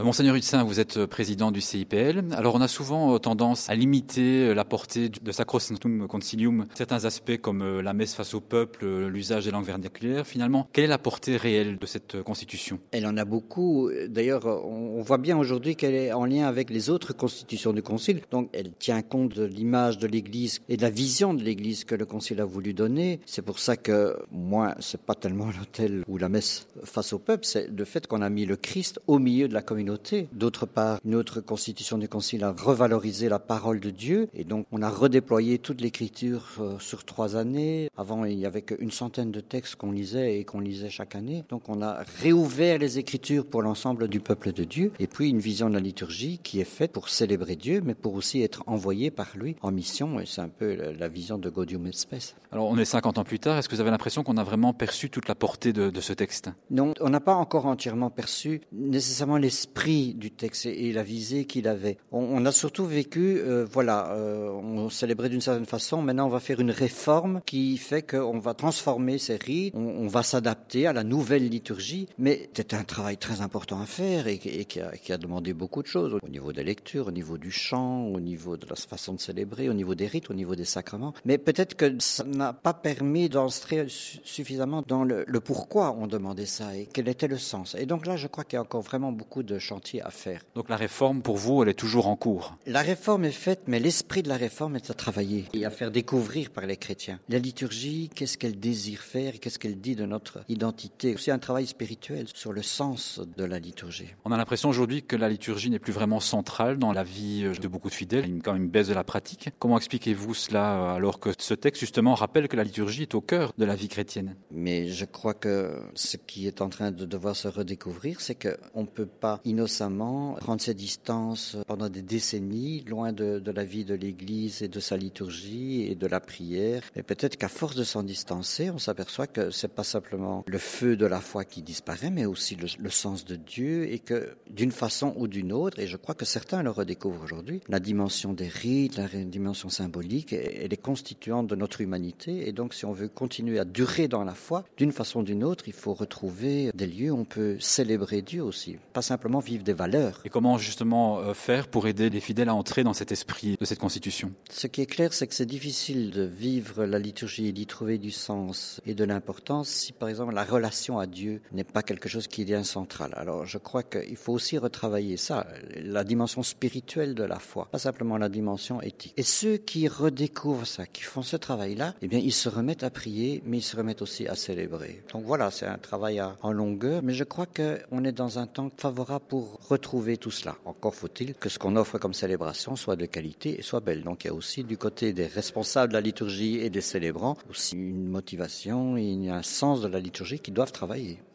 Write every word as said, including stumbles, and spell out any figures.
Monseigneur Hudsin, vous êtes président du C I P L. Alors on a souvent tendance à limiter la portée de Sacrosanctum Concilium, certains aspects comme la messe face au peuple, l'usage des langues vernaculaires. Finalement, quelle est la portée réelle de cette constitution ? Elle en a beaucoup. D'ailleurs, on voit bien aujourd'hui qu'elle est en lien avec les autres constitutions du Concile. Donc elle tient compte de l'image de l'Église et de la vision de l'Église que le Concile a voulu donner. C'est pour ça que moi, c'est pas tellement l'autel ou la messe face au peuple, c'est le fait qu'on a mis le Christ au milieu de la communauté. D'autre part, une autre constitution du Concile a revalorisé la parole de Dieu et donc on a redéployé toute l'Écriture euh, sur trois années. Avant, il n'y avait qu'une centaine de textes qu'on lisait et qu'on lisait chaque année. Donc on a réouvert les Écritures pour l'ensemble du peuple de Dieu et puis une vision de la liturgie qui est faite pour célébrer Dieu mais pour aussi être envoyé par lui en mission et c'est un peu la, la vision de Gaudium et Spes. Alors on est cinquante ans plus tard, est-ce que vous avez l'impression qu'on a vraiment perçu toute la portée de, de ce texte ? Non, on n'a pas encore entièrement perçu nécessairement l'esprit du texte et la visée qu'il avait. On, on a surtout vécu, euh, voilà, euh, on célébrait d'une certaine façon, maintenant on va faire une réforme qui fait qu'on va transformer ces rites, on, on va s'adapter à la nouvelle liturgie, mais c'était un travail très important à faire et, et qui, a, qui a demandé beaucoup de choses au niveau des lectures, au niveau du chant, au niveau de la façon de célébrer, au niveau des rites, au niveau des sacrements. Mais peut-être que ça n'a pas permis d'entrer suffisamment dans le, le pourquoi on demandait ça et quel était le sens. Et donc là, je crois qu'il y a encore vraiment beaucoup de chantier à faire. Donc la réforme, pour vous, elle est toujours en cours ? La réforme est faite, mais l'esprit de la réforme est à travailler et à faire découvrir par les chrétiens. La liturgie, qu'est-ce qu'elle désire faire, qu'est-ce qu'elle dit de notre identité. C'est un travail spirituel sur le sens de la liturgie. On a l'impression aujourd'hui que la liturgie n'est plus vraiment centrale dans la vie de beaucoup de fidèles. Il y a quand même une baisse de la pratique. Comment expliquez-vous cela alors que ce texte, justement, rappelle que la liturgie est au cœur de la vie chrétienne ? Mais je crois que ce qui est en train de devoir se redécouvrir, c'est qu'on ne peut pas innocemment prendre ses distances pendant des décennies, loin de, de la vie de l'Église et de sa liturgie et de la prière. Et peut-être qu'à force de s'en distancer, on s'aperçoit que c'est pas simplement le feu de la foi qui disparaît, mais aussi le, le sens de Dieu et que d'une façon ou d'une autre, et je crois que certains le redécouvrent aujourd'hui, la dimension des rites, la dimension symbolique, elle est constituante de notre humanité. Et donc, si on veut continuer à durer dans la foi, d'une façon ou d'une autre, il faut retrouver des lieux où on peut célébrer Dieu aussi, pas simplement vivre des valeurs. Et comment justement faire pour aider les fidèles à entrer dans cet esprit de cette constitution ? Ce qui est clair, c'est que c'est difficile de vivre la liturgie et d'y trouver du sens et de l'importance si, par exemple, la relation à Dieu n'est pas quelque chose qui devient central. Alors, je crois qu'il faut aussi retravailler ça, la dimension spirituelle de la foi, pas simplement la dimension éthique. Et ceux qui redécouvrent ça, qui font ce travail-là, eh bien, ils se remettent à prier, mais ils se remettent aussi à célébrer. Donc voilà, c'est un travail à, en longueur, mais je crois qu'on est dans un temps favorable pour retrouver tout cela. Encore faut-il que ce qu'on offre comme célébration soit de qualité et soit belle. Donc il y a aussi du côté des responsables de la liturgie et des célébrants aussi une motivation et un sens de la liturgie qui doivent travailler.